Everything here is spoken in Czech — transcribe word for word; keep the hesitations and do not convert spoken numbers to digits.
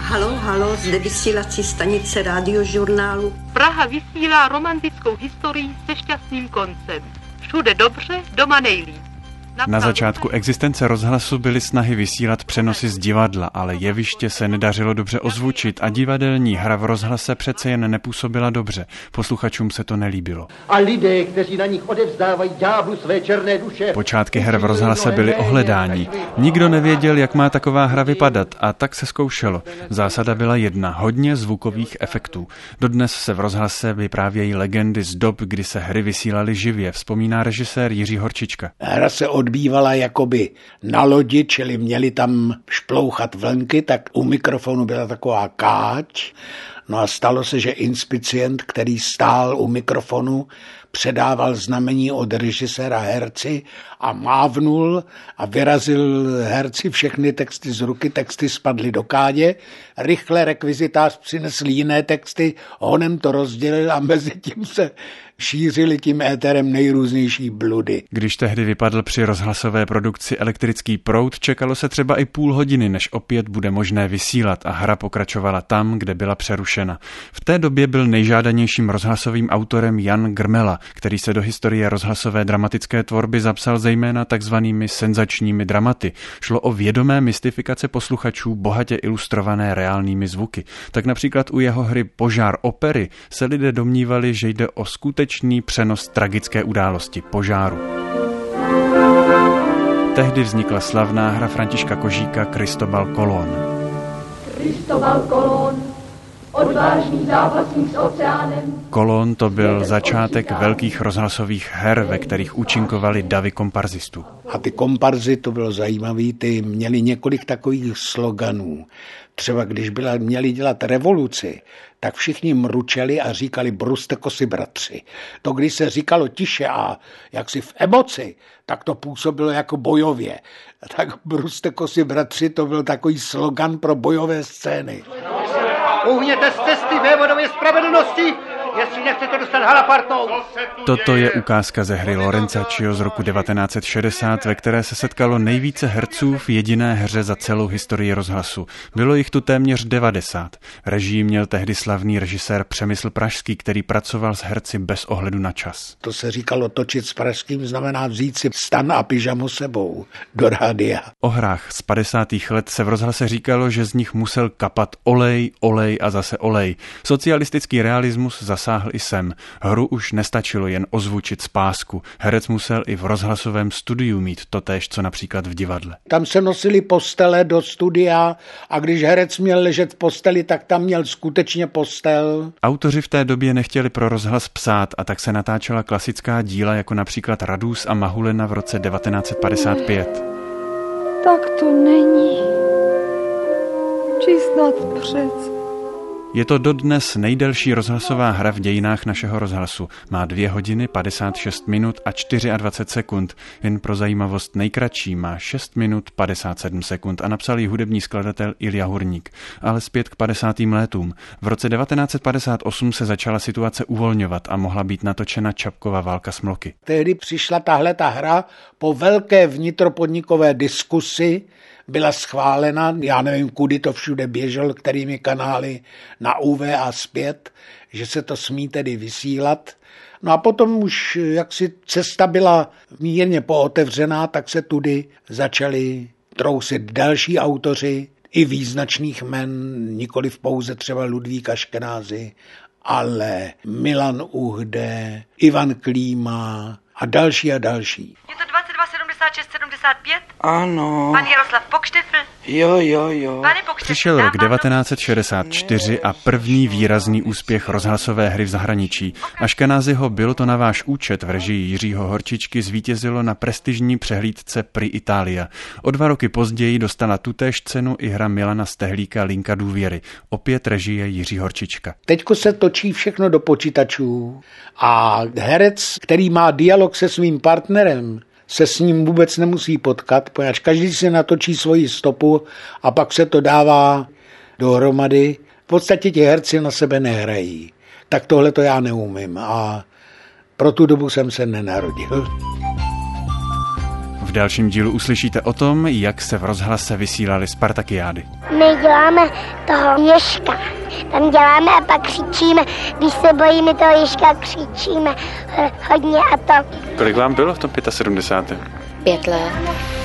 Halo, halo, zde vysílací stanice Radiožurnálu. Praha vysílá romantickou historii se šťastným koncem. Všude dobře, doma nejlíp. Na začátku existence rozhlasu byly snahy vysílat přenosy z divadla, ale jeviště se nedařilo dobře ozvučit a divadelní hra v rozhlase přece jen nepůsobila dobře. Posluchačům se to nelíbilo. A lidé, kteří na nich odevzdávají ďáblu své černé duše. Počátky her v rozhlase byly ohledání. Nikdo nevěděl, jak má taková hra vypadat, a tak se zkoušelo. Zásada byla jedna, hodně zvukových efektů. Dodnes se v rozhlase vyprávějí legendy z dob, kdy se hry vysílaly živě, vzpomíná režisér Jiří Horčička. Hra se odbývala jakoby na lodi, čili měli tam šplouchat vlnky, tak u mikrofonu byla taková káč. No a stalo se, že inspicient, který stál u mikrofonu, předával znamení od režiséra herci a mávnul a vyrazil herci všechny texty z ruky, texty spadly do kádě, rychle rekvizitář přinesl jiné texty, honem to rozdělil a mezi tím se šířili tím éterem nejrůznější bludy. Když tehdy vypadl při rozhlasové produkci elektrický proud, čekalo se třeba i půl hodiny, než opět bude možné vysílat a hra pokračovala tam, kde byla přerušena. V té době byl nejžádanějším rozhlasovým autorem Jan Grmela, který se do historie rozhlasové dramatické tvorby zapsal zejména takzvanými senzačními dramaty. Šlo o vědomé mystifikace posluchačů bohatě ilustrované reálnými zvuky. Tak například u jeho hry Požár opery se lidé domnívali, že jde o skutečný přenos tragické události požáru. Tehdy vznikla slavná hra Františka Kožíka Kristobal Colón. Kristobal Colón, odvážný zápasník s oceánem. Colón to byl začátek velkých rozhlasových her, ve kterých účinkovali davy komparzistů. A ty komparzy, to bylo zajímavé, ty měli několik takových sloganů. Třeba když byla, měli dělat revoluci, tak všichni mručeli a říkali bruste kosy bratři. To, když se říkalo tiše a jaksi v emoci, tak to působilo jako bojově. Tak bruste kosy bratři, to byl takový slogan pro bojové scény. Uhněte z cesty vévodově spravedlnosti, jestli nechcete dostat halapartou. Toto je ukázka ze hry Lorenzaccio z roku devatenáct set šedesát, ve které se setkalo nejvíce herců v jediné hře za celou historii rozhlasu. Bylo jich tu téměř devadesát. Režii měl tehdy slavný režisér Přemysl Pražský, který pracoval s herci bez ohledu na čas. To se říkalo točit s Pražským znamená vzít si stan a pyžamo sebou do rádia. O hrách z padesátých let se v rozhlase říkalo, že z nich musel kapat olej, olej a zase olej. Socialistický realismus zasáhl i sem. Hru už nestačilo jen ozvučit z pásku. Herec musel i v rozhlasovém studiu mít totéž, co například v divadle. Tam se nosili postele do studia a když herec měl ležet v posteli, tak tam měl skutečně postel. Autoři v té době nechtěli pro rozhlas psát a tak se natáčela klasická díla, jako například Radůz a Mahulena v roce devatenáct set padesát pět. Tak to není. Či snad přece. Je to dodnes nejdelší rozhlasová hra v dějinách našeho rozhlasu. Má dvě hodiny, padesát šest minut a dvacet čtyři sekund. Jen pro zajímavost nejkratší má šest minut, padesát sedm sekund a napsal ji hudební skladatel Ilja Hurník. Ale zpět k padesátým létům. V roce devatenáct set padesát osm se začala situace uvolňovat a mohla být natočena Čapkova válka s mloky. Tehdy přišla tahle ta hra po velké vnitropodnikové diskusi, byla schválena, já nevím, kudy to všude běželo, kterými kanály na U V a zpět, že se to smí tedy vysílat. No a potom už jaksi cesta byla mírně pootevřená, tak se tudy začali trousit další autoři i význačných men, nikoliv pouze třeba Ludvík Aškenázy, ale Milan Uhde, Ivan Klíma a další a další. Je to dvacet dva sedmdesát šest sedmdesát pět? Ano. Pan Jaroslav Pokštefl? Jo, jo, jo. Pane Pokštefl, Přišel rok devatenáct set šedesát čtyři a první výrazný úspěch rozhlasové hry v zahraničí. Aškenázyho Bylo to na váš účet v režii Jiřího Horčičky zvítězilo na prestižní přehlídce Prix Italia. O dva roky později dostala tutéž cenu i hra Milana Stehlíka Linka důvěry. Opět režie Jiří Horčička. Teďko se točí všechno do počítačů a herec, který má dialog se svým partnerem, se s ním vůbec nemusí potkat, poněvadž každý si natočí svoji stopu a pak se to dává dohromady. V podstatě ti herci na sebe nehrají. Tak tohle to já neumím a pro tu dobu jsem se nenarodil. V dalším dílu uslyšíte o tom, jak se v rozhlase vysílaly Spartakiády. My děláme toho ježka. Tam děláme a pak křičíme. Když se bojíme toho ježka, křičíme hodně a to. Kolik vám bylo v tom sedmdesátém pátém? Pět let.